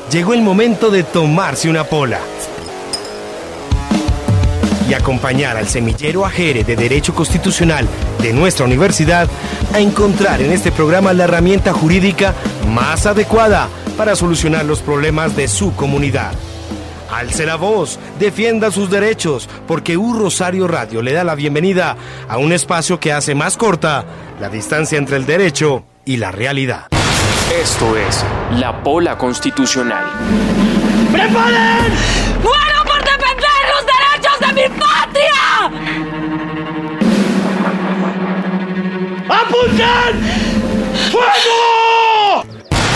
llegó el momento de tomarse una pola y acompañar al semillero Ajere de Derecho Constitucional de nuestra universidad a encontrar en este programa la herramienta jurídica más adecuada para solucionar los problemas de su comunidad. Alce la voz, defienda sus derechos, porque U Rosario Radio le da la bienvenida a un espacio que hace más corta la distancia entre el derecho y la realidad. Esto es La Pola Constitucional. ¡Preparen! ¡Muero por defender los derechos de mi patria! ¡Apunten! ¡Fuego!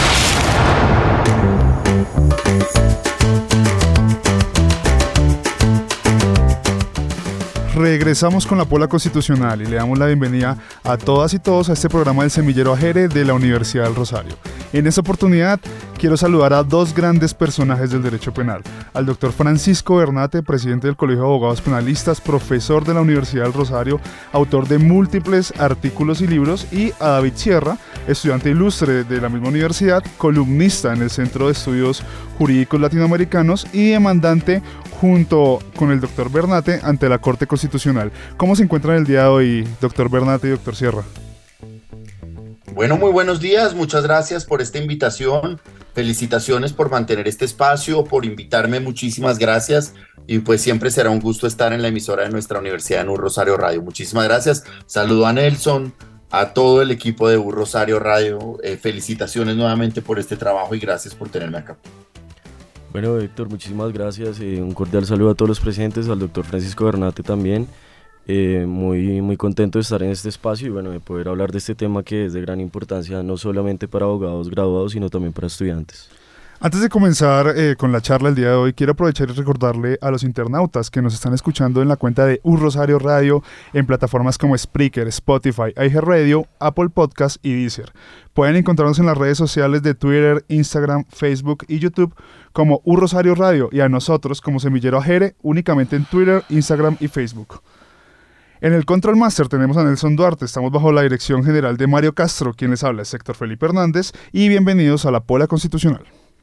Regresamos con la Pola Constitucional y le damos la bienvenida a todas y todos a este programa del Semillero Ajere de la Universidad del Rosario. En esta oportunidad quiero saludar a dos grandes personajes del derecho penal, al doctor Francisco Bernate, presidente del Colegio de Abogados Penalistas, profesor de la Universidad del Rosario, autor de múltiples artículos y libros, y a David Sierra, estudiante ilustre de la misma universidad, columnista en el Centro de Estudios Jurídicos Latinoamericanos y demandante junto con el doctor Bernate ante la Corte Constitucional. ¿Cómo se encuentran el día de hoy, doctor Bernate y doctor Sierra? Bueno, muy buenos días, muchas gracias por esta invitación, felicitaciones por mantener este espacio, por invitarme, muchísimas gracias, y pues siempre será un gusto estar en la emisora de nuestra universidad en U Rosario Radio. Muchísimas gracias, saludo a Nelson, a todo el equipo de U Rosario Radio, felicitaciones nuevamente por este trabajo y gracias por tenerme acá. Bueno, Héctor, muchísimas gracias, un cordial saludo a todos los presentes, al doctor Francisco Bernate también. Muy contento de estar en este espacio y bueno, de poder hablar de este tema que es de gran importancia no solamente para abogados graduados, sino también para estudiantes. Antes de comenzar con la charla el día de hoy, quiero aprovechar y recordarle a los internautas que nos están escuchando en la cuenta de U Rosario Radio en plataformas como Spreaker, Spotify, iHeartRadio, Apple Podcast y Deezer. Pueden encontrarnos en las redes sociales de Twitter, Instagram, Facebook y YouTube como U Rosario Radio y a nosotros como Semillero Ajere únicamente en Twitter, Instagram y Facebook. En el Control Master tenemos a Nelson Duarte, estamos bajo la dirección general de Mario Castro, quien les habla es Héctor Felipe Hernández y bienvenidos a la Pola Constitucional.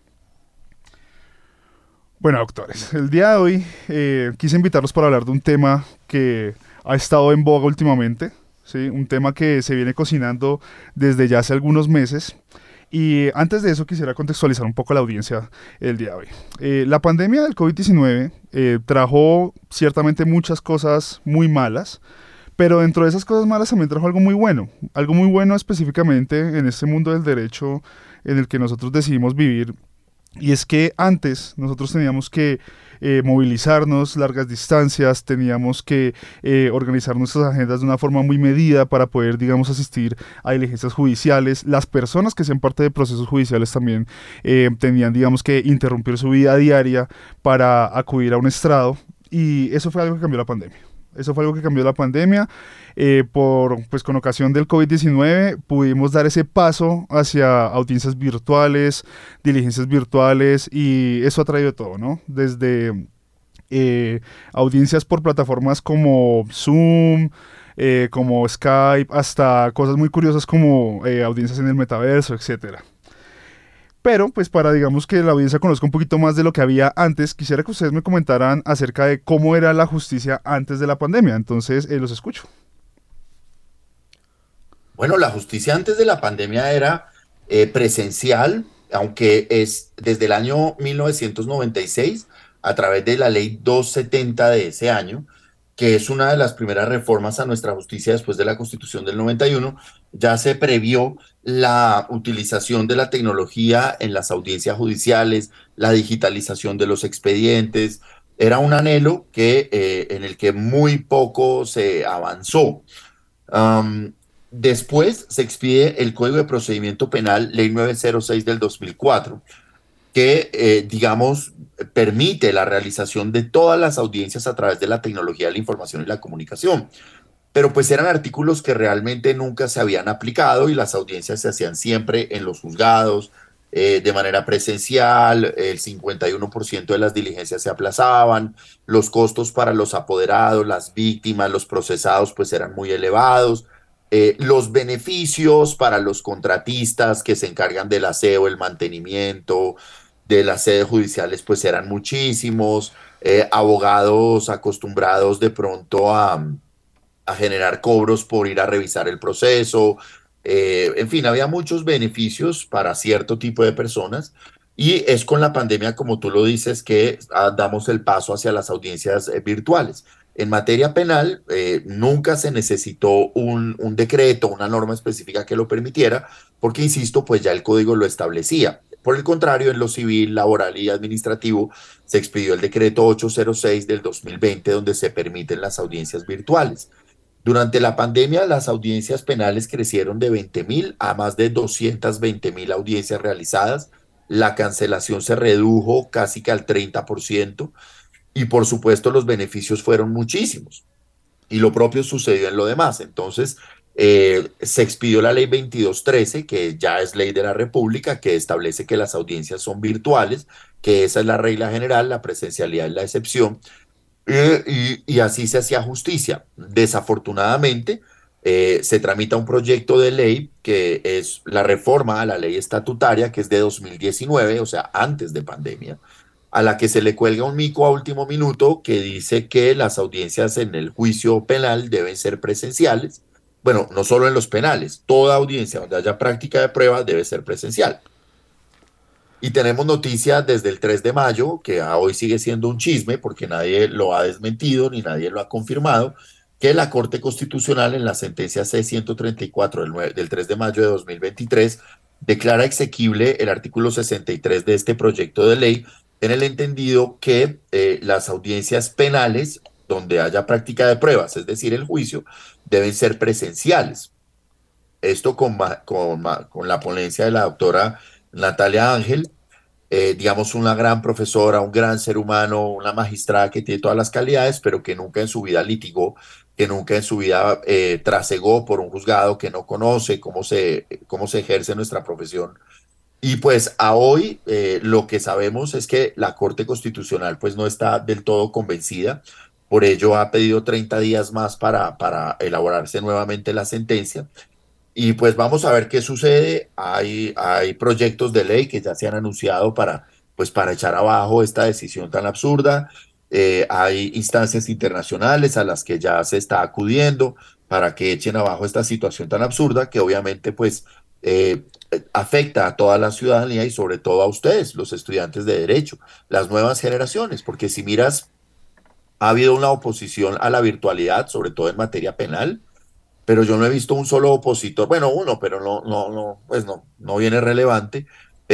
Bueno, doctores, el día de hoy quise invitarlos para hablar de un tema que ha estado en boga últimamente, ¿sí? Un tema que se viene cocinando desde ya hace algunos meses. Y antes de eso quisiera contextualizar un poco a la audiencia el día de hoy. La pandemia del COVID-19 trajo ciertamente muchas cosas muy malas, pero dentro de esas cosas malas también trajo algo muy bueno específicamente en este mundo del derecho en el que nosotros decidimos vivir. Y es que antes nosotros teníamos que movilizarnos largas distancias, teníamos que organizar nuestras agendas de una forma muy medida para poder, digamos, asistir a diligencias judiciales. Las personas que hacían parte de procesos judiciales también tenían, digamos, que interrumpir su vida diaria para acudir a un estrado, y eso fue algo que cambió la pandemia. Pues con ocasión del COVID-19 pudimos dar ese paso hacia audiencias virtuales, diligencias virtuales, y eso ha traído todo, ¿no? Desde audiencias por plataformas como Zoom, como Skype, hasta cosas muy curiosas como audiencias en el metaverso, etcétera. Pero, pues para, digamos, que la audiencia conozca un poquito más de lo que había antes, quisiera que ustedes me comentaran acerca de cómo era la justicia antes de la pandemia. Entonces, los escucho. Bueno, la justicia antes de la pandemia era presencial, aunque es desde el año 1996, a través de la ley 270 de ese año, que es una de las primeras reformas a nuestra justicia después de la Constitución del 91, ya se previó la utilización de la tecnología en las audiencias judiciales, la digitalización de los expedientes. Era un anhelo en el que muy poco se avanzó. Después se expide el Código de Procedimiento Penal, Ley 906 del 2004, que, digamos, permite la realización de todas las audiencias a través de la tecnología de la información y la comunicación. Pero pues eran artículos que realmente nunca se habían aplicado y las audiencias se hacían siempre en los juzgados, de manera presencial. El 51% de las diligencias se aplazaban, los costos para los apoderados, las víctimas, los procesados pues eran muy elevados. Los beneficios para los contratistas que se encargan del aseo, el mantenimiento, de las sedes judiciales pues eran muchísimos, abogados acostumbrados de pronto a generar cobros por ir a revisar el proceso, en fin, había muchos beneficios para cierto tipo de personas y es con la pandemia, como tú lo dices, que damos el paso hacia las audiencias virtuales. En materia penal, nunca se necesitó un decreto, una norma específica que lo permitiera, porque, insisto, pues ya el código lo establecía. Por el contrario, en lo civil, laboral y administrativo, se expidió el decreto 806 del 2020, donde se permiten las audiencias virtuales. Durante la pandemia, las audiencias penales crecieron de 20.000 a más de 220.000 audiencias realizadas. La cancelación se redujo casi que al 30%. Y por supuesto los beneficios fueron muchísimos. Y lo propio sucedió en lo demás. Entonces se expidió la ley 2213, que ya es ley de la República, que establece que las audiencias son virtuales, que esa es la regla general, la presencialidad es la excepción. Y así se hacía justicia. Desafortunadamente, se tramita un proyecto de ley que es la reforma a la ley estatutaria, que es de 2019, o sea, antes de pandemia, a la que se le cuelga un mico a último minuto que dice que las audiencias en el juicio penal deben ser presenciales. Bueno, no solo en los penales, toda audiencia donde haya práctica de prueba debe ser presencial. Y tenemos noticias desde el 3 de mayo, que hoy sigue siendo un chisme porque nadie lo ha desmentido ni nadie lo ha confirmado, que la Corte Constitucional en la sentencia C-134 del 3 de mayo de 2023 declara exequible el artículo 63 de este proyecto de ley, en el entendido que las audiencias penales donde haya práctica de pruebas, es decir, el juicio, deben ser presenciales. Esto con la ponencia de la doctora Natalia Ángel, digamos una gran profesora, un gran ser humano, una magistrada que tiene todas las calidades, pero que nunca en su vida litigó, que nunca en su vida trasegó por un juzgado, que no conoce cómo se ejerce nuestra profesión. Y pues a hoy lo que sabemos es que la Corte Constitucional pues no está del todo convencida, por ello ha pedido 30 días más para elaborarse nuevamente la sentencia. Y pues vamos a ver qué sucede. Hay proyectos de ley que ya se han anunciado para echar abajo esta decisión tan absurda. Hay instancias internacionales a las que ya se está acudiendo para que echen abajo esta situación tan absurda que obviamente pues afecta a toda la ciudadanía y sobre todo a ustedes, los estudiantes de Derecho, las nuevas generaciones, porque si miras, ha habido una oposición a la virtualidad, sobre todo en materia penal, pero yo no he visto un solo opositor, bueno, uno, pero no viene relevante,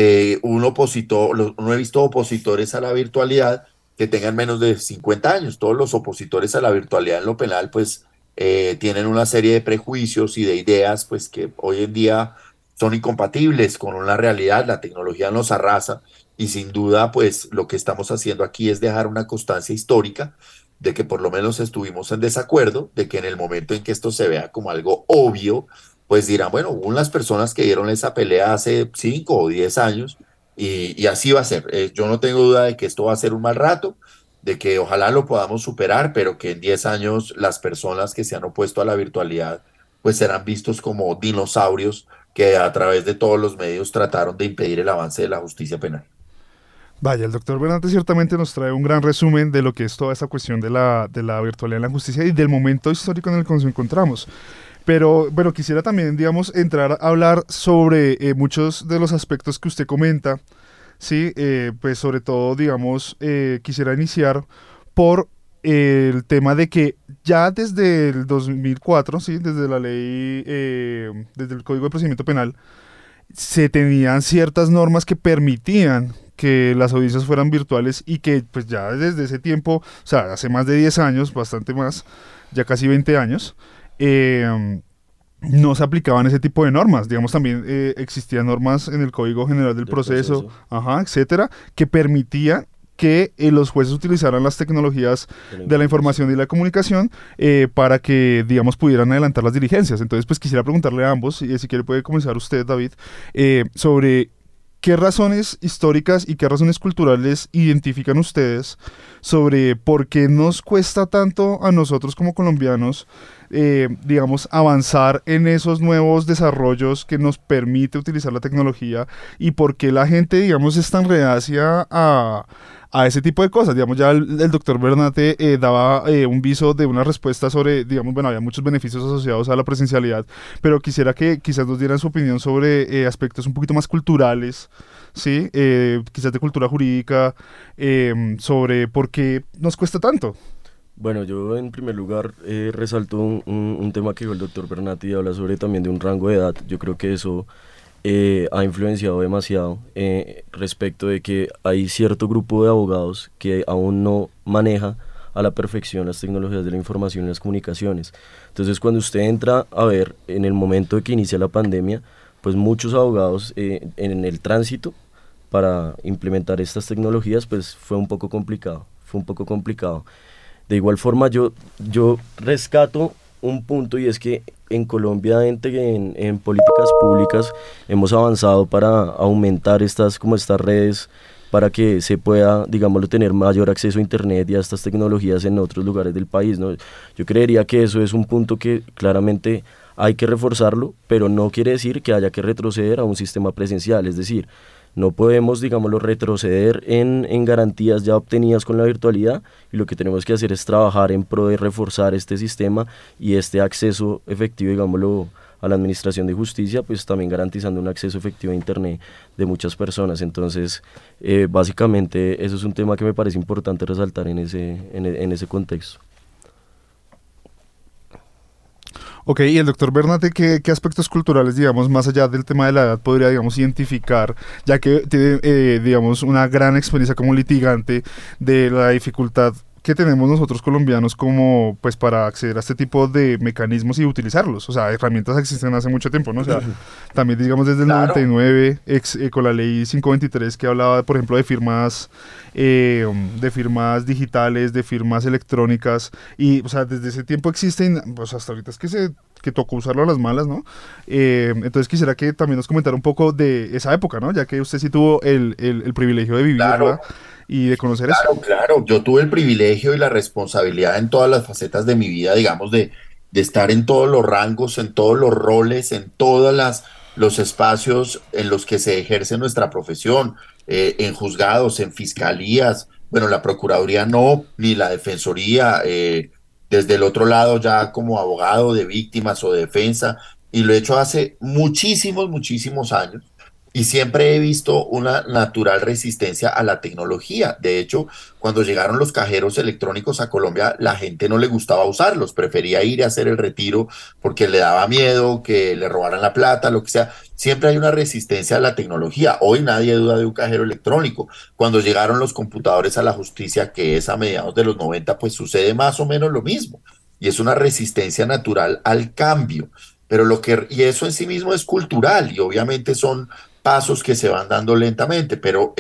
no he visto opositores a la virtualidad que tengan menos de 50 años. Todos los opositores a la virtualidad en lo penal, pues, tienen una serie de prejuicios y de ideas, pues, que hoy en día son incompatibles con una realidad. La tecnología nos arrasa y sin duda, pues, lo que estamos haciendo aquí es dejar una constancia histórica de que por lo menos estuvimos en desacuerdo, de que en el momento en que esto se vea como algo obvio, pues dirán, bueno, hubo unas personas que dieron esa pelea hace 5 o 10 años y así va a ser. Yo no tengo duda de que esto va a ser un mal rato, de que ojalá lo podamos superar, pero que en 10 años las personas que se han opuesto a la virtualidad pues serán vistos como dinosaurios que a través de todos los medios trataron de impedir el avance de la justicia penal. Vaya, el doctor Bernate ciertamente nos trae un gran resumen de lo que es toda esta cuestión de la virtualidad en la justicia y del momento histórico en el que nos encontramos. Pero bueno, quisiera también, digamos, entrar a hablar sobre muchos de los aspectos que usted comenta, ¿sí? Pues sobre todo, digamos, quisiera iniciar por el tema de que ya desde el 2004, ¿sí? Desde la ley, desde el Código de Procedimiento Penal, se tenían ciertas normas que permitían que las audiencias fueran virtuales y que pues ya desde ese tiempo, o sea, hace más de 10 años, bastante más, ya casi 20 años, no se aplicaban ese tipo de normas. Digamos, también existían normas en el Código General del Proceso, etcétera, que permitían que los jueces utilizaran las tecnologías de la información y la comunicación para que, digamos, pudieran adelantar las diligencias. Entonces, pues quisiera preguntarle a ambos, y si quiere puede comenzar usted, David, sobre ¿qué razones históricas y qué razones culturales identifican ustedes sobre por qué nos cuesta tanto a nosotros como colombianos, digamos, avanzar en esos nuevos desarrollos que nos permite utilizar la tecnología y por qué la gente, digamos, es tan reacia a ese tipo de cosas? Digamos, ya el doctor Bernate daba un viso de una respuesta sobre, digamos, bueno, había muchos beneficios asociados a la presencialidad, pero quisiera que quizás nos dieran su opinión sobre aspectos un poquito más culturales, ¿sí? Quizás de cultura jurídica, sobre por qué nos cuesta tanto. Bueno, yo en primer lugar resalto un tema que dijo el doctor Bernati y habla sobre también de un rango de edad. Yo creo que eso ha influenciado demasiado respecto de que hay cierto grupo de abogados que aún no maneja a la perfección las tecnologías de la información y las comunicaciones. Entonces, cuando usted entra a ver en el momento de que inicia la pandemia, pues muchos abogados en el tránsito para implementar estas tecnologías, pues fue un poco complicado. De igual forma, yo rescato un punto, y es que en Colombia en políticas públicas hemos avanzado para aumentar estas redes para que se pueda, digámoslo, tener mayor acceso a internet y a estas tecnologías en otros lugares del país, ¿no? Yo creería que eso es un punto que claramente hay que reforzarlo, pero no quiere decir que haya que retroceder a un sistema presencial. Es decir, no podemos, digámoslo, retroceder en garantías ya obtenidas con la virtualidad, y lo que tenemos que hacer es trabajar en pro de reforzar este sistema y este acceso efectivo, digámoslo, a la administración de justicia, pues también garantizando un acceso efectivo a internet de muchas personas. Entonces, básicamente, eso es un tema que me parece importante resaltar en ese contexto. Ok, y el doctor Bernate, ¿qué aspectos culturales, digamos, más allá del tema de la edad, podría, digamos, identificar, ya que tiene, digamos, una gran experiencia como litigante de la dificultad que tenemos nosotros colombianos como, pues, para acceder a este tipo de mecanismos y utilizarlos? O sea, herramientas existen hace mucho tiempo, ¿no? O sea, también, digamos, desde el 99, con la ley 523, que hablaba, por ejemplo, de firmas digitales, de firmas electrónicas, y, o sea, desde ese tiempo existen, pues, hasta ahorita es que tocó usarlo a las malas, ¿no? Entonces quisiera que también nos comentara un poco de esa época, ¿no? Ya que usted sí tuvo el privilegio de vivirla. Claro. Y de conocer eso. Claro, yo tuve el privilegio y la responsabilidad en todas las facetas de mi vida, digamos, de estar en todos los rangos, en todos los roles, en todos los espacios en los que se ejerce nuestra profesión, en juzgados, en fiscalías, bueno, la Procuraduría no, ni la Defensoría, desde el otro lado ya como abogado de víctimas o de defensa, y lo he hecho hace muchísimos años. Y siempre he visto una natural resistencia a la tecnología. De hecho, cuando llegaron los cajeros electrónicos a Colombia, la gente no le gustaba usarlos, prefería ir a hacer el retiro porque le daba miedo que le robaran la plata, lo que sea. Siempre hay una resistencia a la tecnología. Hoy nadie duda de un cajero electrónico. Cuando llegaron los computadores a la justicia, que es a mediados de los 90, pues sucede más o menos lo mismo. Y es una resistencia natural al cambio. Pero y eso en sí mismo es cultural, y obviamente son pasos que se van dando lentamente, pero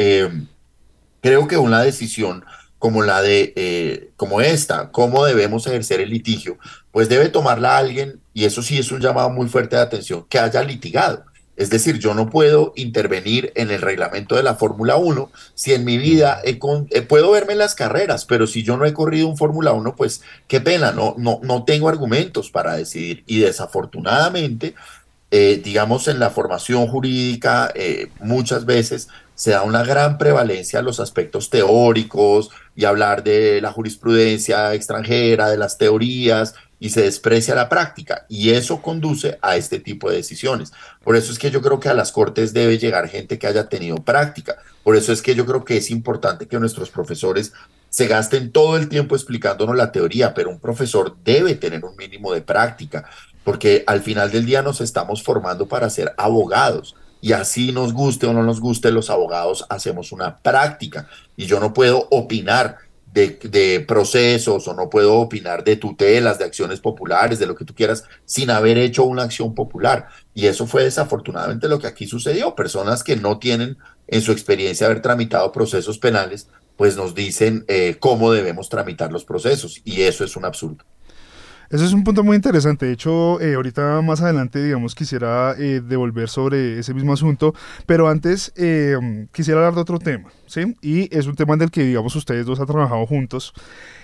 creo que una decisión como como esta, cómo debemos ejercer el litigio, pues debe tomarla alguien, y eso sí es un llamado muy fuerte de atención, que haya litigado. Es decir, yo no puedo intervenir en el reglamento de la Fórmula 1 si en mi vida puedo verme en las carreras, pero si yo no he corrido un Fórmula 1, pues qué pena, no tengo argumentos para decidir. Y desafortunadamente, digamos, en la formación jurídica muchas veces se da una gran prevalencia a los aspectos teóricos y hablar de la jurisprudencia extranjera, de las teorías, y se desprecia la práctica, y eso conduce a este tipo de decisiones. Por eso es que yo creo que a las cortes debe llegar gente que haya tenido práctica. Por eso es que yo creo que es importante que nuestros profesores se gasten todo el tiempo explicándonos la teoría, pero un profesor debe tener un mínimo de práctica, porque al final del día nos estamos formando para ser abogados, y así nos guste o no nos guste, los abogados hacemos una práctica, y yo no puedo opinar de procesos, o no puedo opinar de tutelas, de acciones populares, de lo que tú quieras, sin haber hecho una acción popular. Y eso fue desafortunadamente lo que aquí sucedió. Personas que no tienen en su experiencia haber tramitado procesos penales, pues nos dicen cómo debemos tramitar los procesos, y eso es un absurdo. Eso es un punto muy interesante. De hecho, ahorita más adelante, digamos, quisiera devolver sobre ese mismo asunto, pero antes quisiera hablar de otro tema, ¿sí? Y es un tema en el que, digamos, ustedes dos han trabajado juntos.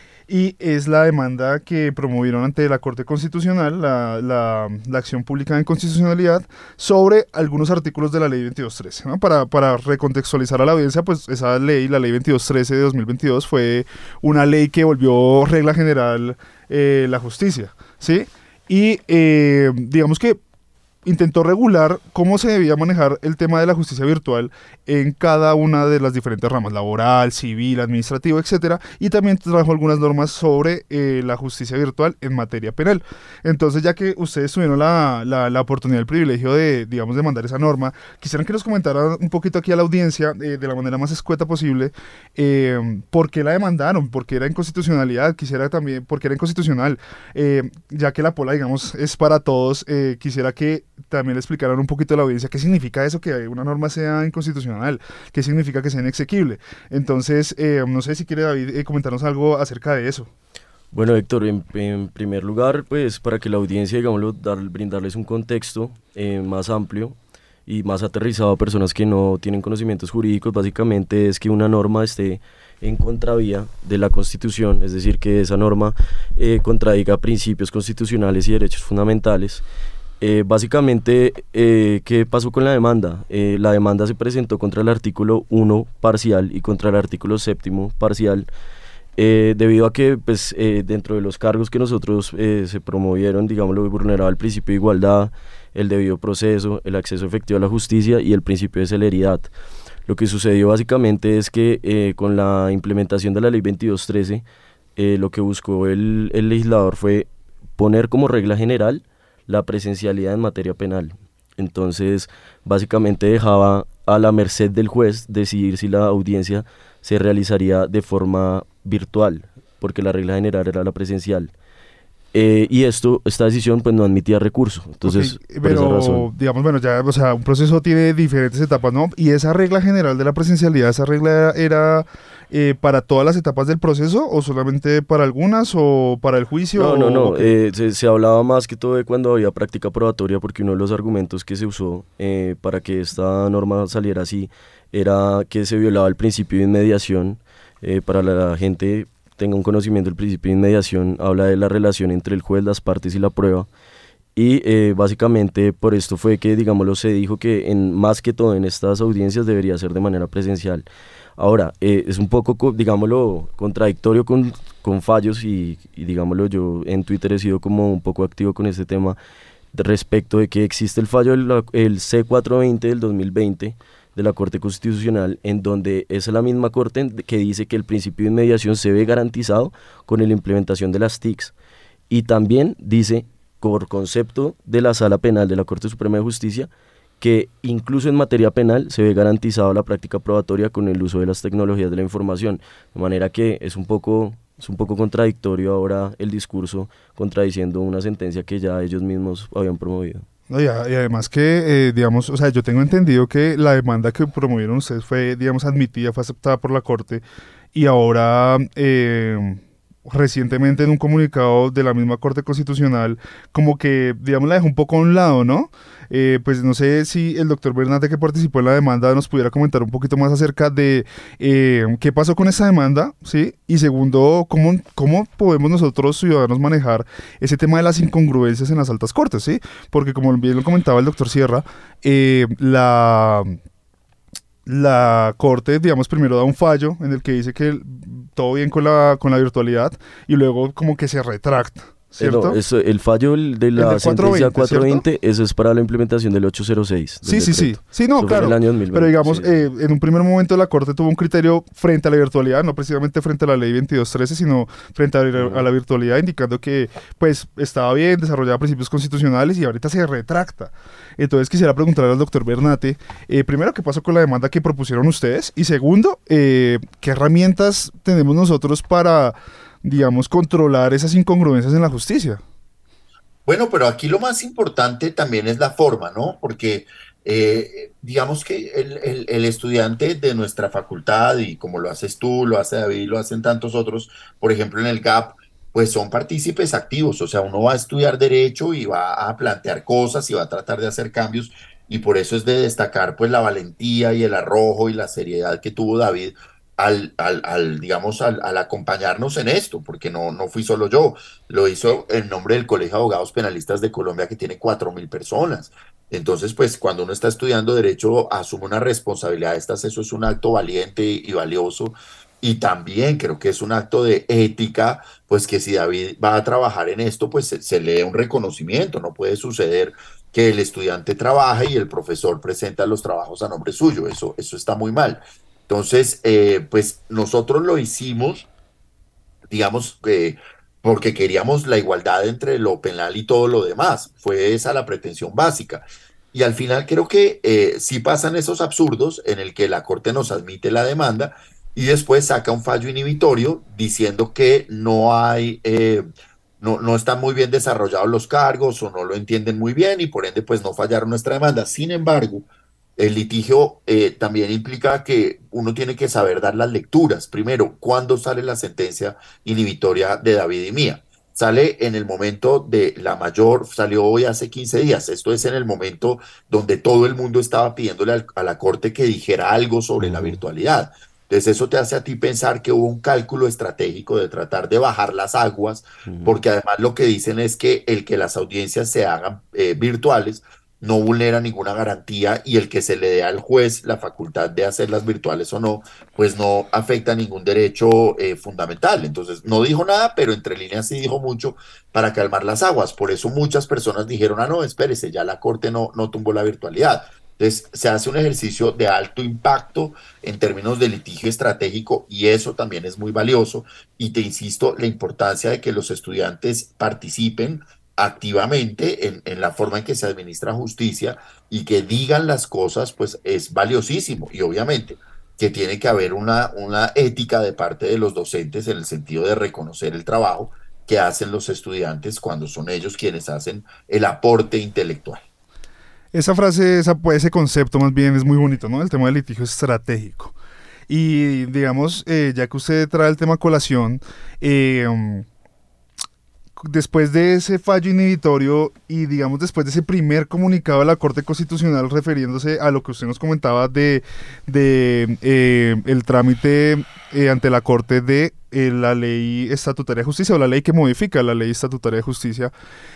Y es la demanda que promovieron ante la Corte Constitucional, la acción pública de inconstitucionalidad, sobre algunos artículos de la Ley 2213, ¿no? Para recontextualizar a la audiencia, pues esa ley, la Ley 2213 de 2022, fue una ley que volvió regla general la justicia, ¿sí? Y digamos que intentó regular cómo se debía manejar el tema de la justicia virtual en cada una de las diferentes ramas, laboral, civil, administrativo, etcétera, y también trajo algunas normas sobre la justicia virtual en materia penal. Entonces, ya que ustedes tuvieron la oportunidad, el privilegio de, digamos, de mandar esa norma, quisieran que nos comentaran un poquito aquí a la audiencia, de la manera más escueta posible, por qué la demandaron, por qué era inconstitucionalidad, quisiera también, por qué era inconstitucional, ya que la pola, digamos, es para todos, quisiera que también le explicaran un poquito a la audiencia qué significa eso, que una norma sea inconstitucional, qué significa que sea inexequible. Entonces, no sé si quiere David comentarnos algo acerca de eso. Bueno, Héctor, en primer lugar, pues para que la audiencia, digámoslo, brindarles un contexto más amplio y más aterrizado a personas que no tienen conocimientos jurídicos, básicamente es que una norma esté en contravía de la Constitución, es decir, que esa norma contradiga principios constitucionales y derechos fundamentales. Básicamente, ¿qué pasó con la demanda? La demanda se presentó contra el artículo 1 parcial y contra el artículo 7 parcial, debido a que pues, dentro de los cargos que nosotros se promovieron, digámoslo, vulneraba el principio de igualdad, el debido proceso, el acceso efectivo a la justicia y el principio de celeridad. Lo que sucedió básicamente es que con la implementación de la ley 2213, lo que buscó el legislador fue poner como regla general la presencialidad en materia penal. Entonces, básicamente dejaba a la merced del juez decidir si la audiencia se realizaría de forma virtual, porque la regla general era la presencial. Y esta decisión pues no admitía recurso. Entonces, okay, por esa razón. pero digamos, bueno, ya, o sea, un proceso tiene diferentes etapas, ¿no? Y esa regla general de la presencialidad, ¿esa regla era para todas las etapas del proceso o solamente para algunas o para el juicio? No, se hablaba más que todo de cuando había práctica probatoria, porque uno de los argumentos que se usó para que esta norma saliera así era que se violaba el principio de inmediación. Para la gente tenga un conocimiento del principio de inmediación, habla de la relación entre el juez, las partes y la prueba, y básicamente por esto fue que, digámoslo, se dijo que más que todo en estas audiencias debería ser de manera presencial. Ahora, es un poco, digámoslo, contradictorio con fallos y digámoslo, yo en Twitter he sido como un poco activo con este tema respecto de que existe el fallo el C420 del 2020, de la Corte Constitucional, en donde es la misma Corte que dice que el principio de inmediación se ve garantizado con la implementación de las TICs, y también dice, por concepto de la Sala Penal de la Corte Suprema de Justicia, que incluso en materia penal se ve garantizado la práctica probatoria con el uso de las tecnologías de la información, de manera que es un poco contradictorio ahora el discurso contradiciendo una sentencia que ya ellos mismos habían promovido. No, y además que, digamos, o sea, yo tengo entendido que la demanda que promovieron ustedes fue, digamos, admitida, fue aceptada por la Corte, y ahora, recientemente en un comunicado de la misma Corte Constitucional, como que, digamos, la dejó un poco a un lado, ¿no? Pues no sé si el doctor Bernate, que participó en la demanda, nos pudiera comentar un poquito más acerca de qué pasó con esa demanda, ¿sí? Y segundo, cómo podemos nosotros ciudadanos manejar ese tema de las incongruencias en las altas cortes, ¿sí? Porque como bien lo comentaba el doctor Sierra, la Corte, digamos, primero da un fallo en el que dice que todo bien con la virtualidad, y luego como que se retracta, ¿cierto? El fallo de la sentencia 420, eso es para la implementación del 806. Sí, no, claro. Año 2020, pero digamos, en un primer momento la Corte tuvo un criterio frente a la virtualidad, no precisamente frente a la ley 2213, sino frente a la virtualidad, indicando que pues estaba bien, desarrollaba principios constitucionales, y ahorita se retracta. Entonces quisiera preguntarle al doctor Bernate, primero, ¿qué pasó con la demanda que propusieron ustedes? Y segundo, ¿qué herramientas tenemos nosotros para, digamos, controlar esas incongruencias en la justicia? Bueno, pero aquí lo más importante también es la forma, ¿no? Porque digamos que el estudiante de nuestra facultad, y como lo haces tú, lo hace David, lo hacen tantos otros, por ejemplo en el GAP, pues son partícipes activos, o sea, uno va a estudiar derecho y va a plantear cosas y va a tratar de hacer cambios, y por eso es de destacar pues la valentía y el arrojo y la seriedad que tuvo David digamos, al acompañarnos en esto, porque no fui solo yo, lo hizo en nombre del Colegio de Abogados Penalistas de Colombia, que tiene 4.000 personas. Entonces, pues cuando uno está estudiando derecho, asume una responsabilidad de estas, eso es un acto valiente y valioso. Y también creo que es un acto de ética, pues que si David va a trabajar en esto, pues se le dé un reconocimiento. No puede suceder que el estudiante trabaje y el profesor presenta los trabajos a nombre suyo. Eso está muy mal. Entonces, pues nosotros lo hicimos, digamos, porque queríamos la igualdad entre lo penal y todo lo demás. Fue esa la pretensión básica. Y al final creo que sí pasan esos absurdos en el que la Corte nos admite la demanda y después saca un fallo inhibitorio diciendo que no están muy bien desarrollados los cargos o no lo entienden muy bien y por ende pues no fallaron nuestra demanda. Sin embargo, el litigio también implica que uno tiene que saber dar las lecturas. Primero, ¿cuándo sale la sentencia inhibitoria de David y mía? Sale en el momento de la mayor, salió hoy hace 15 días. Esto es en el momento donde todo el mundo estaba pidiéndole a la Corte que dijera algo sobre la virtualidad. Entonces eso te hace a ti pensar que hubo un cálculo estratégico de tratar de bajar las aguas, porque además lo que dicen es que el que las audiencias se hagan virtuales no vulnera ninguna garantía y el que se le dé al juez la facultad de hacerlas virtuales o no, pues no afecta ningún derecho fundamental. Entonces, no dijo nada, pero entre líneas sí dijo mucho para calmar las aguas. Por eso muchas personas dijeron, no, espérese, ya la Corte no tumbó la virtualidad. Entonces, se hace un ejercicio de alto impacto en términos de litigio estratégico y eso también es muy valioso. Y te insisto, la importancia de que los estudiantes participen activamente en la forma en que se administra justicia y que digan las cosas, pues es valiosísimo. Y obviamente que tiene que haber una ética de parte de los docentes en el sentido de reconocer el trabajo que hacen los estudiantes cuando son ellos quienes hacen el aporte intelectual. Esa frase, ese concepto más bien es muy bonito, ¿no? El tema del litigio estratégico. Y digamos, ya que usted trae el tema a colación, después de ese fallo inhibitorio y digamos después de ese primer comunicado de la Corte Constitucional refiriéndose a lo que usted nos comentaba de el trámite ante la Corte de la Ley Estatutaria de Justicia o la ley que modifica la Ley Estatutaria de Justicia,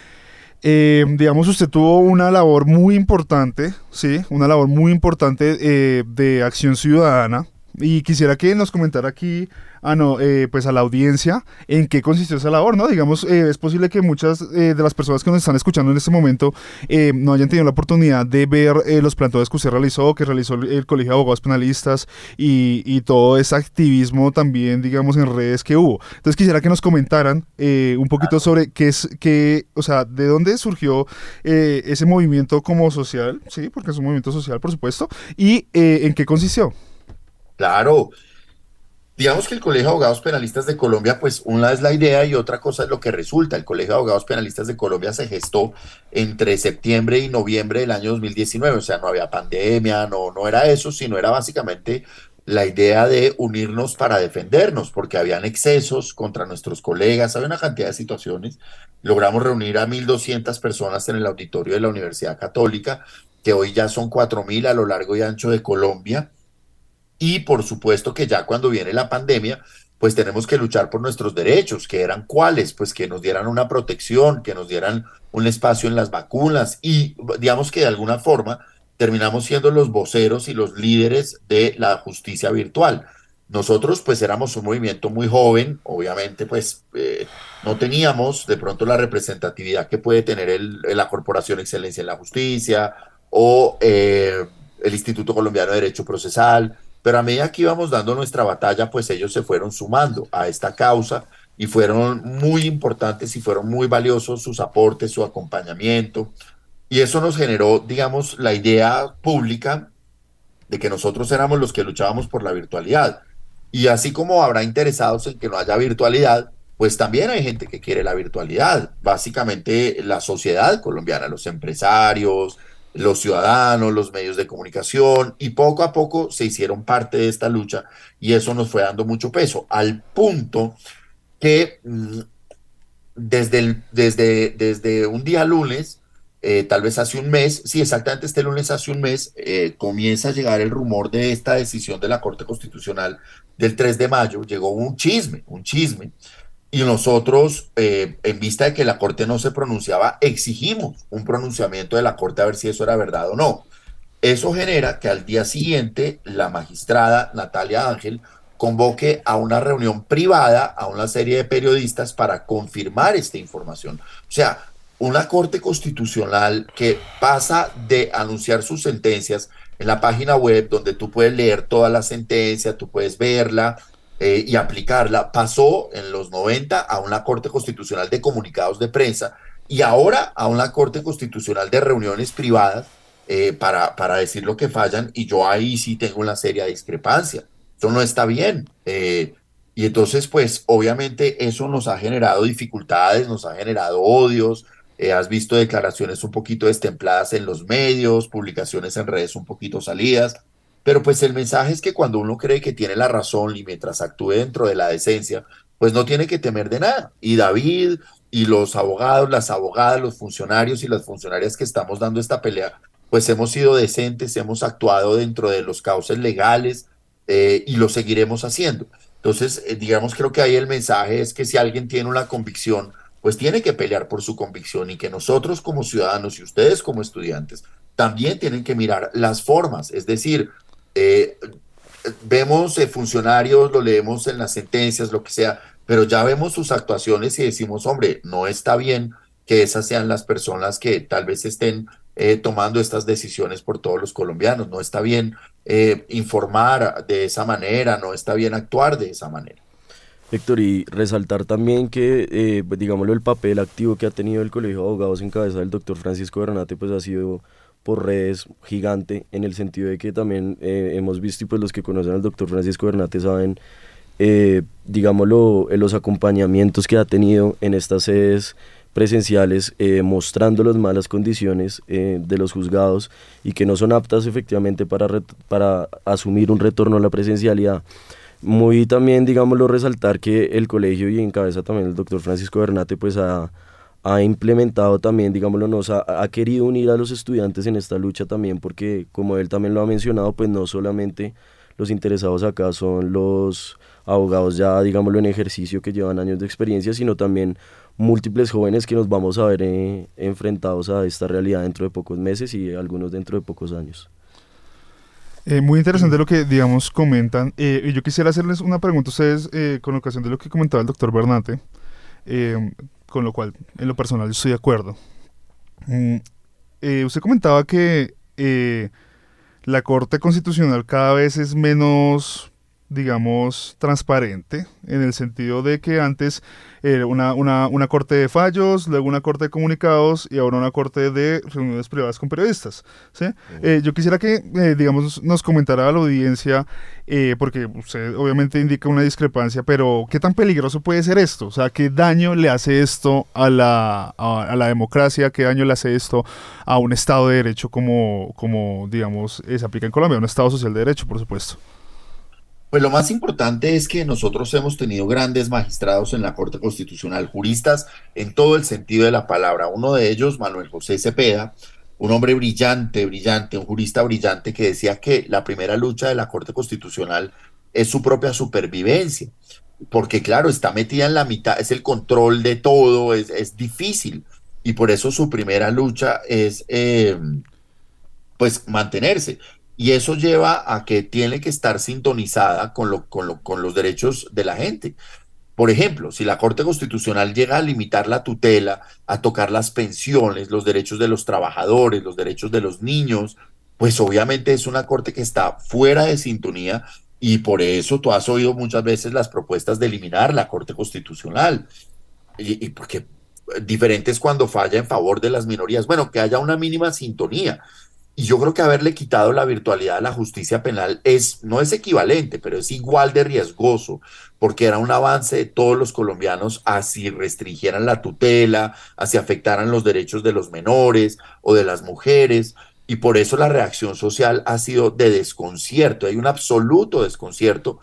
digamos usted tuvo una labor muy importante, ¿sí? Una labor muy importante de acción ciudadana. Y quisiera que nos comentara aquí, pues a la audiencia, en qué consistió esa labor, ¿no? Digamos, es posible que muchas de las personas que nos están escuchando en este momento no hayan tenido la oportunidad de ver los plantones que usted realizó, que realizó el Colegio de Abogados Penalistas y todo ese activismo también, digamos, en redes que hubo. Entonces quisiera que nos comentaran un poquito sobre o sea, de dónde surgió ese movimiento como social, ¿sí? Porque es un movimiento social, por supuesto, y en qué consistió. Claro, digamos que el Colegio de Abogados Penalistas de Colombia, pues una es la idea y otra cosa es lo que resulta. El Colegio de Abogados Penalistas de Colombia se gestó entre septiembre y noviembre del año 2019, o sea, no había pandemia, no era eso, sino era básicamente la idea de unirnos para defendernos, porque habían excesos contra nuestros colegas, había una cantidad de situaciones. Logramos reunir a 1.200 personas en el auditorio de la Universidad Católica, que hoy ya son 4.000 a lo largo y ancho de Colombia. Y por supuesto que ya cuando viene la pandemia, pues tenemos que luchar por nuestros derechos, que eran cuáles, pues que nos dieran una protección, que nos dieran un espacio en las vacunas y digamos que de alguna forma terminamos siendo los voceros y los líderes de la justicia virtual. Nosotros pues éramos un movimiento muy joven, obviamente pues no teníamos de pronto la representatividad que puede tener la Corporación Excelencia en la Justicia o el Instituto Colombiano de Derecho Procesal. Pero a medida que íbamos dando nuestra batalla, pues ellos se fueron sumando a esta causa y fueron muy importantes y fueron muy valiosos sus aportes, su acompañamiento. Y eso nos generó, digamos, la idea pública de que nosotros éramos los que luchábamos por la virtualidad. Y así como habrá interesados en que no haya virtualidad, pues también hay gente que quiere la virtualidad. Básicamente la sociedad colombiana, los empresarios, los ciudadanos, los medios de comunicación, y poco a poco se hicieron parte de esta lucha y eso nos fue dando mucho peso, al punto que desde un día lunes, tal vez hace un mes, sí, exactamente este lunes hace un mes, comienza a llegar el rumor de esta decisión de la Corte Constitucional del 3 de mayo, llegó un chisme, y nosotros, en vista de que la Corte no se pronunciaba, exigimos un pronunciamiento de la Corte a ver si eso era verdad o no. Eso genera que al día siguiente la magistrada Natalia Ángel convoque a una reunión privada a una serie de periodistas para confirmar esta información. O sea, una Corte Constitucional que pasa de anunciar sus sentencias en la página web donde tú puedes leer toda la sentencia, tú puedes verla y aplicarla, pasó en los 90 a una Corte Constitucional de comunicados de prensa y ahora a una Corte Constitucional de reuniones privadas para decir lo que fallan, y yo ahí sí tengo una seria discrepancia. Eso no está bien. Y entonces, pues, obviamente eso nos ha generado dificultades, nos ha generado odios. Has visto declaraciones un poquito destempladas en los medios, publicaciones en redes un poquito salidas. Pero pues el mensaje es que cuando uno cree que tiene la razón y mientras actúe dentro de la decencia, pues no tiene que temer de nada. Y David y los abogados, las abogadas, los funcionarios y las funcionarias que estamos dando esta pelea, pues hemos sido decentes, hemos actuado dentro de los cauces legales y lo seguiremos haciendo. Entonces, digamos, creo que ahí el mensaje es que si alguien tiene una convicción, pues tiene que pelear por su convicción, y que nosotros como ciudadanos y ustedes como estudiantes también tienen que mirar las formas. Es decir, eh, vemos funcionarios, lo leemos en las sentencias, lo que sea, pero ya vemos sus actuaciones y decimos, hombre, no está bien que esas sean las personas que tal vez estén tomando estas decisiones por todos los colombianos. No está bien informar de esa manera, no está bien actuar de esa manera. Héctor, y resaltar también que, pues, digámoslo, el papel activo que ha tenido el Colegio de Abogados en cabeza del doctor Francisco Bernate, pues ha sido por redes gigante, en el sentido de que también hemos visto, y pues los que conocen al doctor Francisco Bernate saben, digámoslo, los acompañamientos que ha tenido en estas sedes presenciales, mostrando las malas condiciones de los juzgados y que no son aptas efectivamente para asumir un retorno a la presencialidad. Muy también, digámoslo, resaltar que el colegio, y en cabeza también el doctor Francisco Bernate, pues ha implementado también, digámoslo, ha querido unir a los estudiantes en esta lucha también, porque como él también lo ha mencionado, pues no solamente los interesados acá son los abogados ya, digámoslo, en ejercicio, que llevan años de experiencia, sino también múltiples jóvenes que nos vamos a ver enfrentados a esta realidad dentro de pocos meses y algunos dentro de pocos años. Muy interesante lo que, digamos, comentan. Y yo quisiera hacerles una pregunta a ustedes con ocasión de lo que comentaba el doctor Bernate, con lo cual, en lo personal, yo estoy de acuerdo. Usted comentaba que la Corte Constitucional cada vez es menos, digamos, transparente, en el sentido de que antes era una corte de fallos, luego una corte de comunicados y ahora una corte de reuniones privadas con periodistas, ¿sí? Yo quisiera que, digamos, nos comentara a la audiencia, porque usted obviamente indica una discrepancia, pero ¿qué tan peligroso puede ser esto? O sea, ¿qué daño le hace esto a la democracia? ¿Qué daño le hace esto a un Estado de Derecho como digamos, se aplica en Colombia, un Estado social de derecho, por supuesto? Pues lo más importante es que nosotros hemos tenido grandes magistrados en la Corte Constitucional, juristas en todo el sentido de la palabra. Uno de ellos, Manuel José Cepeda, un hombre brillante, un jurista brillante, que decía que la primera lucha de la Corte Constitucional es su propia supervivencia, porque claro, está metida en la mitad, es el control de todo, es difícil, y por eso su primera lucha es pues mantenerse. Y eso lleva a que tiene que estar sintonizada con los derechos de la gente. Por ejemplo, si la Corte Constitucional llega a limitar la tutela, a tocar las pensiones, los derechos de los trabajadores, los derechos de los niños, pues obviamente es una Corte que está fuera de sintonía, y por eso tú has oído muchas veces las propuestas de eliminar la Corte Constitucional. Y porque diferente es cuando falla en favor de las minorías. Bueno, que haya una mínima sintonía. Y yo creo que haberle quitado la virtualidad a la justicia penal no es equivalente, pero es igual de riesgoso, porque era un avance de todos los colombianos a si restringieran la tutela, a si afectaran los derechos de los menores o de las mujeres, y por eso la reacción social ha sido de desconcierto. Hay un absoluto desconcierto,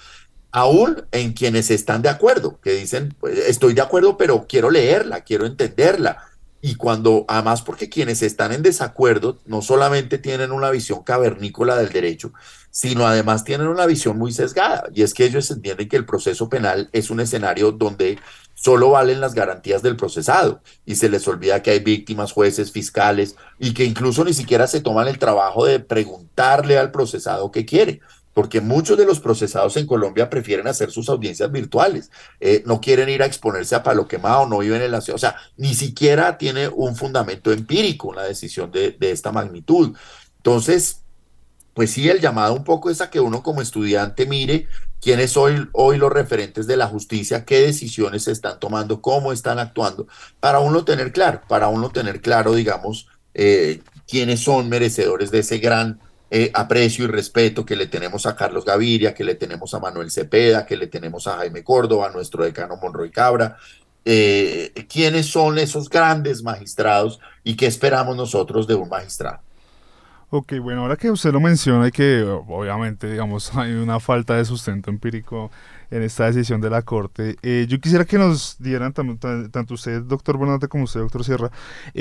aún en quienes están de acuerdo, que dicen, pues, estoy de acuerdo, pero quiero leerla, quiero entenderla. Y cuando, además, porque quienes están en desacuerdo no solamente tienen una visión cavernícola del derecho, sino además tienen una visión muy sesgada. Y es que ellos entienden que el proceso penal es un escenario donde solo valen las garantías del procesado y se les olvida que hay víctimas, jueces, fiscales y que incluso ni siquiera se toman el trabajo de preguntarle al procesado qué quiere, porque muchos de los procesados en Colombia prefieren hacer sus audiencias virtuales, no quieren ir a exponerse a palo quemado, no viven en la ciudad, o sea, ni siquiera tiene un fundamento empírico una decisión de esta magnitud. Entonces, pues sí, el llamado un poco es a que uno como estudiante mire quiénes son hoy los referentes de la justicia, qué decisiones se están tomando, cómo están actuando, para uno tener claro, digamos, quiénes son merecedores de ese gran aprecio y respeto que le tenemos a Carlos Gaviria, que le tenemos a Manuel Cepeda, que le tenemos a Jaime Córdoba, a nuestro decano Monroy Cabra, quiénes son esos grandes magistrados y qué esperamos nosotros de un magistrado. Ok, bueno, ahora que usted lo menciona y que obviamente, digamos, hay una falta de sustento empírico en esta decisión de la Corte, yo quisiera que nos dieran, tanto usted, doctor Bonate, como usted, doctor Sierra,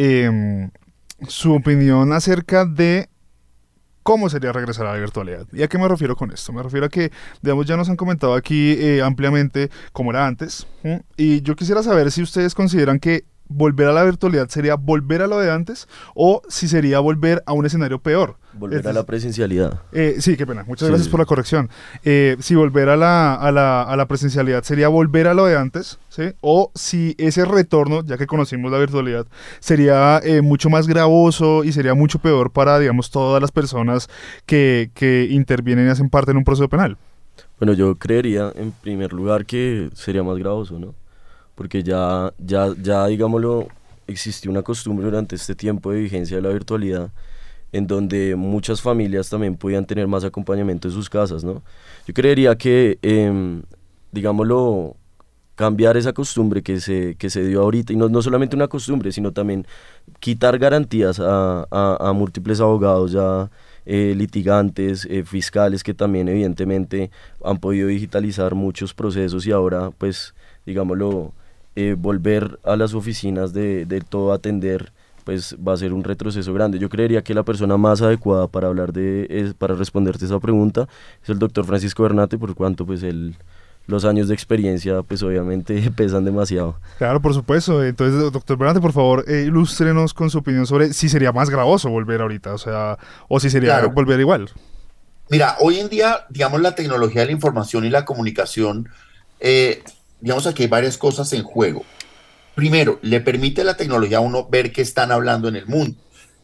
su opinión acerca de cómo sería regresar a la virtualidad. ¿Y a qué me refiero con esto? Me refiero a que, digamos, ya nos han comentado aquí ampliamente cómo era antes, ¿sí? Y yo quisiera saber si ustedes consideran que volver a la virtualidad sería volver a lo de antes o si sería volver a un escenario peor. Volver a la presencialidad. Sí, qué pena. Muchas gracias por la corrección. Si volver a la presencialidad sería volver a lo de antes, ¿sí? O si ese retorno, ya que conocimos la virtualidad, sería mucho más gravoso y sería mucho peor para, digamos, todas las personas que intervienen y hacen parte en un proceso penal. Bueno, yo creería en primer lugar que sería más gravoso, ¿no? Porque ya, digámoslo, existió una costumbre durante este tiempo de vigencia de la virtualidad en donde muchas familias también podían tener más acompañamiento en sus casas, ¿no? Yo creería que, digámoslo, cambiar esa costumbre que se dio ahorita, y no solamente una costumbre, sino también quitar garantías a múltiples abogados ya litigantes, fiscales, que también evidentemente han podido digitalizar muchos procesos y ahora, pues, digámoslo, volver a las oficinas de todo atender, pues va a ser un retroceso grande. Yo creería que la persona más adecuada para hablar para responderte esa pregunta es el doctor Francisco Bernate, por cuanto pues los años de experiencia pues obviamente pesan demasiado. Claro, por supuesto. Entonces, doctor Bernate, por favor, ilústrenos con su opinión sobre si sería más gravoso volver ahorita, o sea, o si sería volver igual. Mira, hoy en día, digamos, la tecnología de la información y la comunicación, digamos, aquí hay varias cosas en juego. Primero, le permite la tecnología a uno ver qué están hablando en el mundo.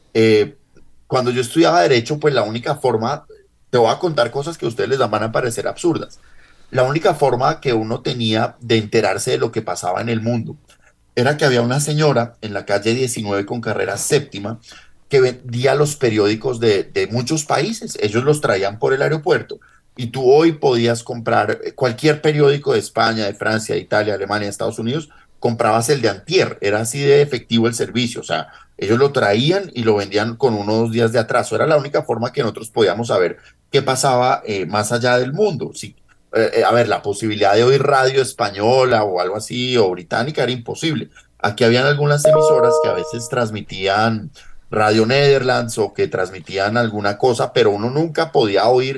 Cuando yo estudiaba Derecho, pues la única forma, te voy a contar cosas que a ustedes les van a parecer absurdas. La única forma que uno tenía de enterarse de lo que pasaba en el mundo era que había una señora en la calle 19 con carrera séptima que vendía los periódicos de muchos países. Ellos los traían por el aeropuerto. Y tú hoy podías comprar cualquier periódico de España, de Francia, de Italia, Alemania, Estados Unidos, comprabas el de antier, era así de efectivo el servicio, o sea, ellos lo traían y lo vendían con 1 o 2 días de atraso, era la única forma que nosotros podíamos saber qué pasaba más allá del mundo. Sí, a ver, la posibilidad de oír radio española o algo así, o británica, era imposible. Aquí habían algunas emisoras que a veces transmitían Radio Netherlands o que transmitían alguna cosa, pero uno nunca podía oír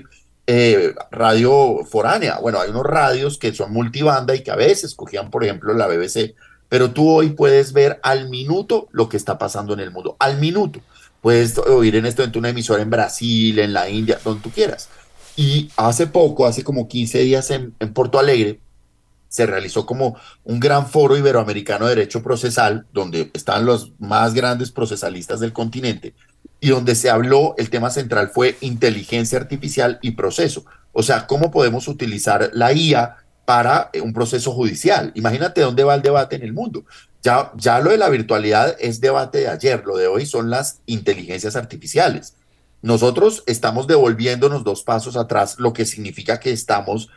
radio foránea. Bueno, hay unos radios que son multibanda y que a veces cogían, por ejemplo, la BBC, pero tú hoy puedes ver al minuto lo que está pasando en el mundo, al minuto. Puedes oír en este momento una emisora en Brasil, en la India, donde tú quieras. Y hace poco, hace como 15 días en Porto Alegre, se realizó como un gran foro iberoamericano de derecho procesal, donde están los más grandes procesalistas del continente, y donde se habló, el tema central fue inteligencia artificial y proceso. O sea, cómo podemos utilizar la IA para un proceso judicial. Imagínate dónde va el debate en el mundo. Ya lo de la virtualidad es debate de ayer, lo de hoy son las inteligencias artificiales. Nosotros estamos devolviéndonos 2 pasos atrás, lo que significa que estamos,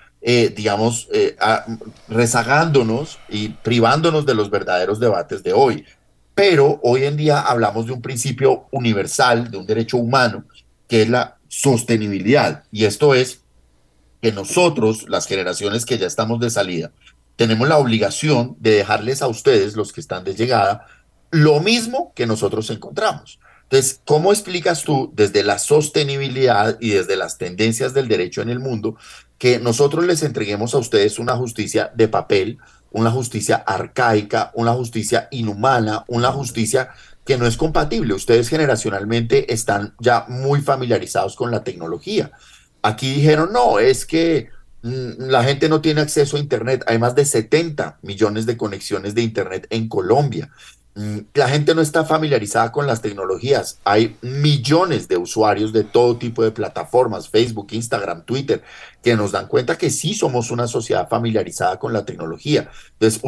rezagándonos y privándonos de los verdaderos debates de hoy. Pero hoy en día hablamos de un principio universal, de un derecho humano, que es la sostenibilidad. Y esto es que nosotros, las generaciones que ya estamos de salida, tenemos la obligación de dejarles a ustedes, los que están de llegada, lo mismo que nosotros encontramos. Entonces, ¿cómo explicas tú desde la sostenibilidad y desde las tendencias del derecho en el mundo que nosotros les entreguemos a ustedes una justicia de papel, una justicia arcaica, una justicia inhumana, una justicia que no es compatible? Ustedes generacionalmente están ya muy familiarizados con la tecnología. Aquí dijeron, no, es que la gente no tiene acceso a Internet. Hay más de 70 millones de conexiones de Internet en Colombia. La gente no está familiarizada con las tecnologías. Hay millones de usuarios de todo tipo de plataformas, Facebook, Instagram, Twitter, que nos dan cuenta que sí somos una sociedad familiarizada con la tecnología. Entonces,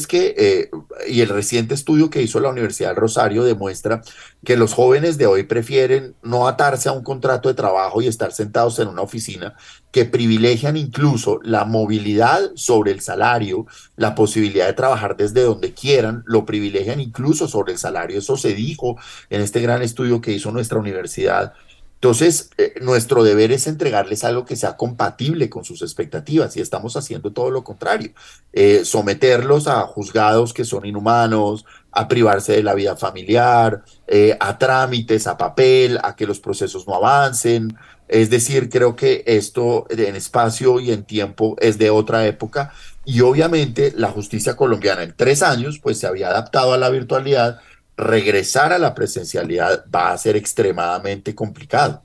y el reciente estudio que hizo la Universidad del Rosario demuestra que los jóvenes de hoy prefieren no atarse a un contrato de trabajo y estar sentados en una oficina, que privilegian incluso la movilidad sobre el salario, la posibilidad de trabajar desde donde quieran, lo privilegian incluso sobre el salario. Eso se dijo en este gran estudio que hizo nuestra universidad. Entonces, nuestro deber es entregarles algo que sea compatible con sus expectativas, y estamos haciendo todo lo contrario. Someterlos a juzgados que son inhumanos, a privarse de la vida familiar, a trámites, a papel, a que los procesos no avancen. Es decir, creo que esto en espacio y en tiempo es de otra época, y obviamente la justicia colombiana en 3 años pues se había adaptado a la virtualidad. Regresar a la presencialidad va a ser extremadamente complicado.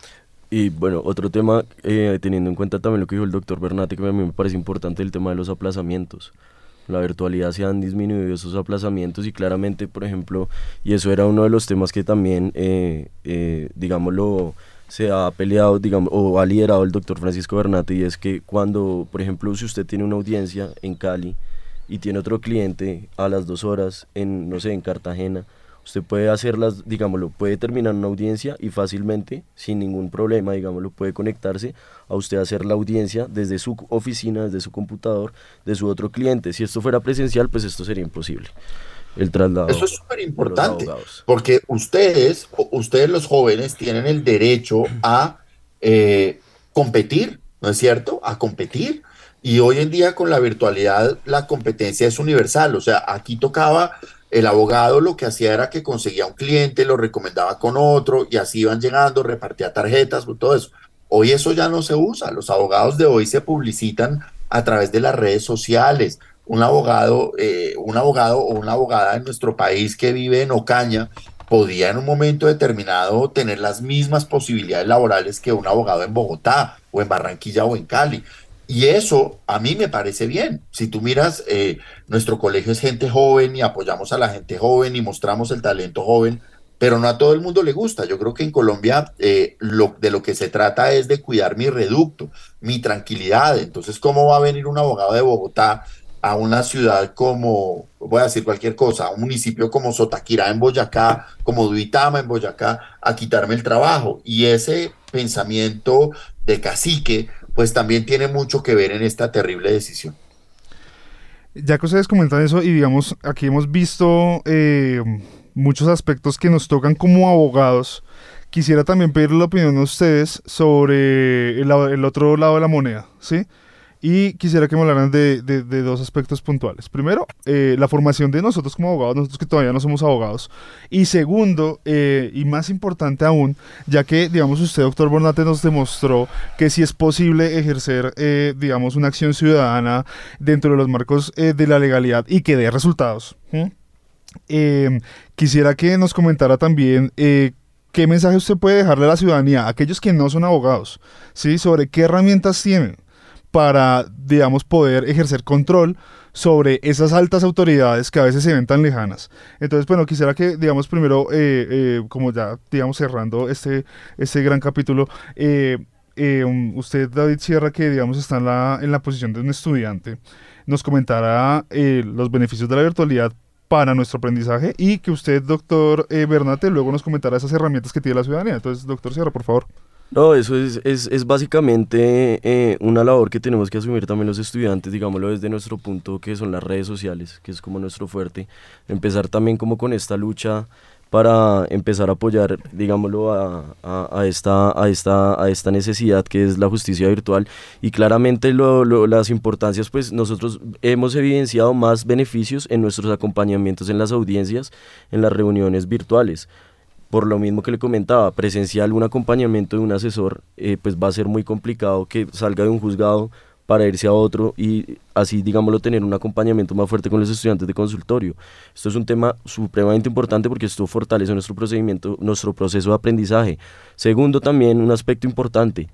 Y bueno, otro tema, teniendo en cuenta también lo que dijo el doctor Bernati, que a mí me parece importante, el tema de los aplazamientos. La virtualidad se han disminuido esos aplazamientos, y claramente, por ejemplo, y eso era uno de los temas que también, digámoslo, se ha peleado, digamos, o ha liderado el doctor Francisco Bernati, y es que cuando, por ejemplo, si usted tiene una audiencia en Cali y tiene otro cliente a las 2 horas en, no sé, en Cartagena, usted puede hacerlas, digámoslo, puede terminar una audiencia y fácilmente, sin ningún problema, digámoslo, puede conectarse a usted a hacer la audiencia desde su oficina, desde su computador, de su otro cliente. Si esto fuera presencial, pues esto sería imposible. El traslado. Eso es súper importante, porque ustedes los jóvenes tienen el derecho a competir, ¿no es cierto? A competir. Y hoy en día con la virtualidad la competencia es universal. O sea, aquí tocaba, el abogado lo que hacía era que conseguía un cliente, lo recomendaba con otro, y así iban llegando, repartía tarjetas, todo eso. Hoy eso ya no se usa. Los abogados de hoy se publicitan a través de las redes sociales. Un abogado o una abogada en nuestro país que vive en Ocaña podía en un momento determinado tener las mismas posibilidades laborales que un abogado en Bogotá o en Barranquilla o en Cali. Y eso a mí me parece bien. Si tú miras, nuestro colegio es gente joven y apoyamos a la gente joven y mostramos el talento joven, pero no a todo el mundo le gusta. Yo creo que en Colombia de lo que se trata es de cuidar mi reducto, mi tranquilidad. Entonces, ¿cómo va a venir un abogado de Bogotá a una ciudad como, voy a decir cualquier cosa, a un municipio como Sotaquirá en Boyacá, como Duitama en Boyacá, a quitarme el trabajo? Y ese pensamiento de cacique pues también tiene mucho que ver en esta terrible decisión. Ya que ustedes comentan eso, y digamos, aquí hemos visto muchos aspectos que nos tocan como abogados, quisiera también pedirle la opinión a ustedes sobre el otro lado de la moneda, ¿sí? Y quisiera que me hablaran de 2 aspectos puntuales. Primero, la formación de nosotros como abogados, nosotros que todavía no somos abogados. Y segundo, y más importante aún, ya que, digamos, usted, doctor Bernati, nos demostró que sí es posible ejercer, digamos, una acción ciudadana dentro de los marcos de la legalidad y que dé resultados. Quisiera que nos comentara también qué mensaje usted puede dejarle a la ciudadanía, a aquellos que no son abogados, ¿sí? Sobre qué herramientas tienen para, digamos, poder ejercer control sobre esas altas autoridades que a veces se ven tan lejanas. Entonces, bueno, quisiera que, digamos, primero, como ya, digamos, cerrando este gran capítulo, usted, David Sierra, que, digamos, está en la posición de un estudiante, nos comentara los beneficios de la virtualidad para nuestro aprendizaje, y que usted, doctor Bernati, luego nos comentara esas herramientas que tiene la ciudadanía. Entonces, doctor Sierra, por favor. No, eso es básicamente una labor que tenemos que asumir también los estudiantes, digámoslo desde nuestro punto, que son las redes sociales, que es como nuestro fuerte. Empezar también como con esta lucha para empezar a apoyar, digámoslo, a esta necesidad que es la justicia virtual. Y claramente las importancias, pues nosotros hemos evidenciado más beneficios en nuestros acompañamientos en las audiencias, en las reuniones virtuales. Por lo mismo que le comentaba, presencial, un acompañamiento de un asesor, pues va a ser muy complicado que salga de un juzgado para irse a otro y así, digámoslo, tener un acompañamiento más fuerte con los estudiantes de consultorio. Esto es un tema supremamente importante porque esto fortalece nuestro procedimiento, nuestro proceso de aprendizaje. Segundo, también un aspecto importante,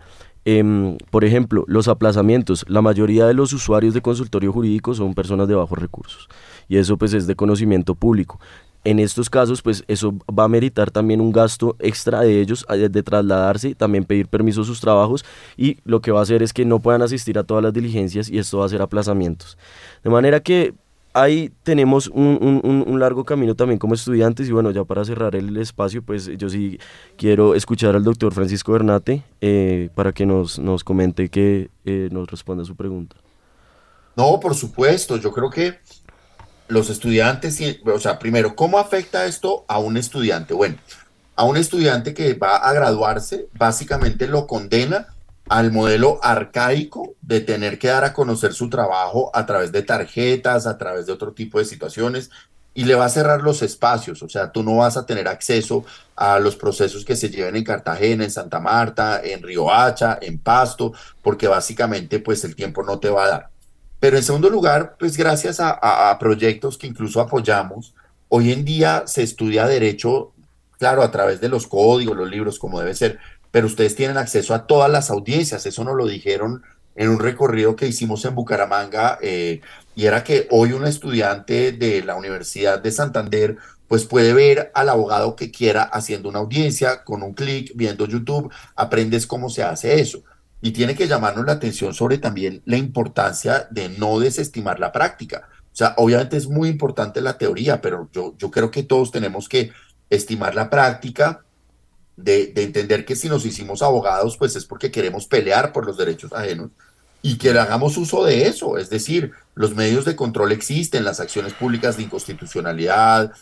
por ejemplo, los aplazamientos. La mayoría de los usuarios de consultorio jurídico son personas de bajos recursos y eso pues es de conocimiento público. En estos casos, pues eso va a meritar también un gasto extra de ellos, de trasladarse, también pedir permiso a sus trabajos, y lo que va a hacer es que no puedan asistir a todas las diligencias y esto va a ser aplazamientos. De manera que ahí tenemos un largo camino también como estudiantes. Y bueno, ya para cerrar el espacio, pues yo sí quiero escuchar al doctor Francisco Bernate para que nos comente, que nos responda a su pregunta. No, por supuesto, yo creo que los estudiantes, o sea, primero, ¿cómo afecta esto a un estudiante? Bueno, a un estudiante que va a graduarse, básicamente lo condena al modelo arcaico de tener que dar a conocer su trabajo a través de tarjetas, a través de otro tipo de situaciones, y le va a cerrar los espacios. O sea, tú no vas a tener acceso a los procesos que se lleven en Cartagena, en Santa Marta, en Riohacha, en Pasto, porque básicamente pues el tiempo no te va a dar. Pero en segundo lugar, pues gracias a proyectos que incluso apoyamos, hoy en día se estudia derecho, claro, a través de los códigos, los libros, como debe ser, pero ustedes tienen acceso a todas las audiencias. Eso nos lo dijeron en un recorrido que hicimos en Bucaramanga, y era que hoy un estudiante de la Universidad de Santander pues puede ver al abogado que quiera haciendo una audiencia, con un clic, viendo YouTube, aprendes cómo se hace eso. Y tiene que llamarnos la atención sobre también la importancia de no desestimar la práctica. O sea, obviamente es muy importante la teoría, pero yo creo que todos tenemos que estimar la práctica, de entender que si nos hicimos abogados, pues es porque queremos pelear por los derechos ajenos y que hagamos uso de eso. Es decir, los medios de control existen, las acciones públicas de inconstitucionalidad,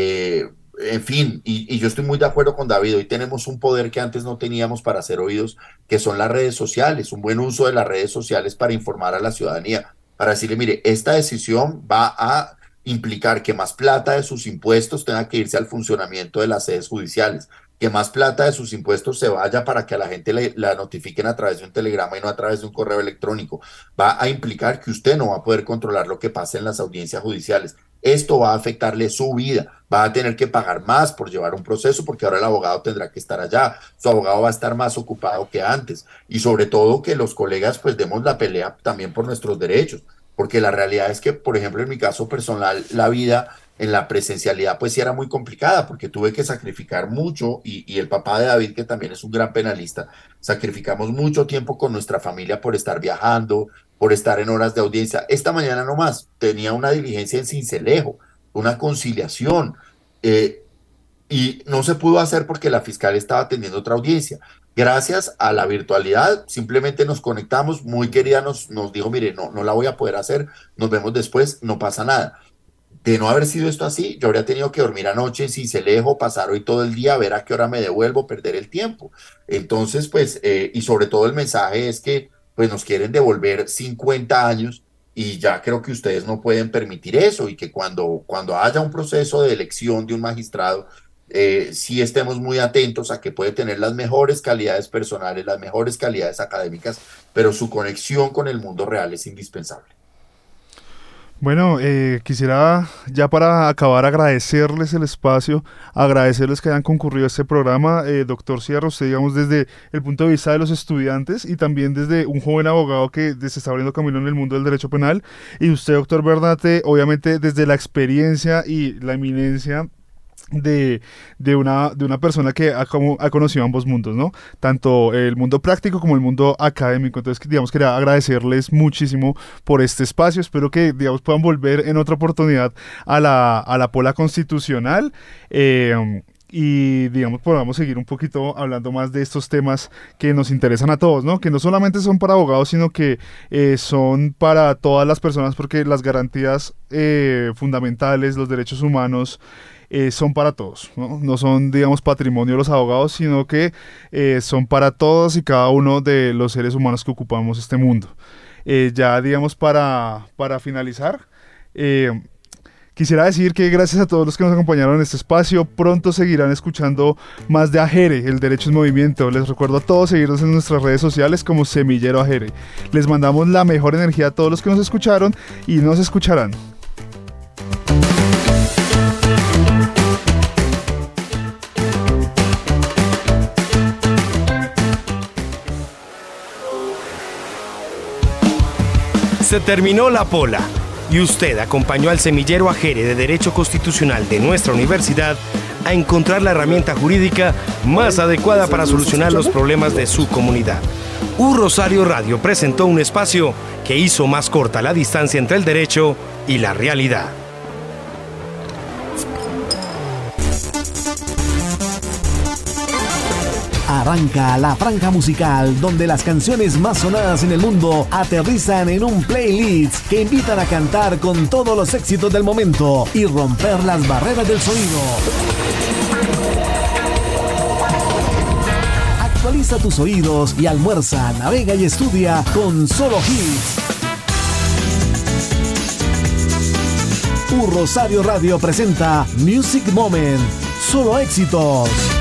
en fin, y yo estoy muy de acuerdo con David. Hoy tenemos un poder que antes no teníamos para ser oídos, que son las redes sociales, un buen uso de las redes sociales para informar a la ciudadanía, para decirle, mire, esta decisión va a implicar que más plata de sus impuestos tenga que irse al funcionamiento de las sedes judiciales, que más plata de sus impuestos se vaya para que a la gente la notifiquen a través de un telegrama y no a través de un correo electrónico. Va a implicar que usted no va a poder controlar lo que pasa en las audiencias judiciales. Esto va a afectarle su vida, va a tener que pagar más por llevar un proceso porque ahora el abogado tendrá que estar allá, su abogado va a estar más ocupado que antes, y sobre todo que los colegas pues demos la pelea también por nuestros derechos, porque la realidad es que, por ejemplo, en mi caso personal, la vida en la presencialidad pues sí era muy complicada porque tuve que sacrificar mucho, y el papá de David, que también es un gran penalista, sacrificamos mucho tiempo con nuestra familia por estar viajando, por estar en horas de audiencia. Esta mañana nomás tenía una diligencia en Sincelejo, una conciliación, y no se pudo hacer porque la fiscal estaba teniendo otra audiencia. Gracias a la virtualidad, simplemente nos conectamos, muy querida nos dijo, mire, no la voy a poder hacer, nos vemos después, no pasa nada. De no haber sido esto así, yo habría tenido que dormir anoche en Sincelejo, pasar hoy todo el día, ver a qué hora me devuelvo, perder el tiempo. Entonces, pues, y sobre todo el mensaje es que pues nos quieren devolver 50 años, y ya creo que ustedes no pueden permitir eso, y que cuando haya un proceso de elección de un magistrado, sí estemos muy atentos a que puede tener las mejores calidades personales, las mejores calidades académicas, pero su conexión con el mundo real es indispensable. Bueno, quisiera ya para acabar agradecerles el espacio, agradecerles que hayan concurrido a este programa. Doctor Sierra, usted, digamos, desde el punto de vista de los estudiantes y también desde un joven abogado que se está abriendo camino en el mundo del derecho penal, y usted, doctor Bernate, obviamente desde la experiencia y la eminencia de una persona que ha conocido ambos mundos, ¿no? Tanto el mundo práctico como el mundo académico. Entonces, digamos, quería agradecerles muchísimo por este espacio. Espero que, digamos, puedan volver en otra oportunidad a la Pola Constitucional, y, digamos, podamos seguir un poquito hablando más de estos temas que nos interesan a todos, ¿no? Que no solamente son para abogados, sino que son para todas las personas, porque las garantías fundamentales, los derechos humanos, son para todos, ¿no? No son, digamos, patrimonio de los abogados, sino que son para todos y cada uno de los seres humanos que ocupamos este mundo. Ya, digamos, para finalizar, quisiera decir que gracias a todos los que nos acompañaron en este espacio, pronto seguirán escuchando más de Ajere, el Derecho en Movimiento. Les recuerdo a todos seguirnos en nuestras redes sociales como Semillero Ajere. Les mandamos la mejor energía a todos los que nos escucharon y nos escucharán. Se terminó la pola y usted acompañó al Semillero Ajere de Derecho Constitucional de nuestra universidad a encontrar la herramienta jurídica más adecuada para solucionar los problemas de su comunidad. Rosario Radio presentó un espacio que hizo más corta la distancia entre el derecho y la realidad. Arranca la franja musical donde las canciones más sonadas en el mundo aterrizan en un playlist que invitan a cantar con todos los éxitos del momento y romper las barreras del sonido. Actualiza tus oídos y almuerza, navega y estudia con solo hits. Rosario Radio presenta Music Moment, solo éxitos.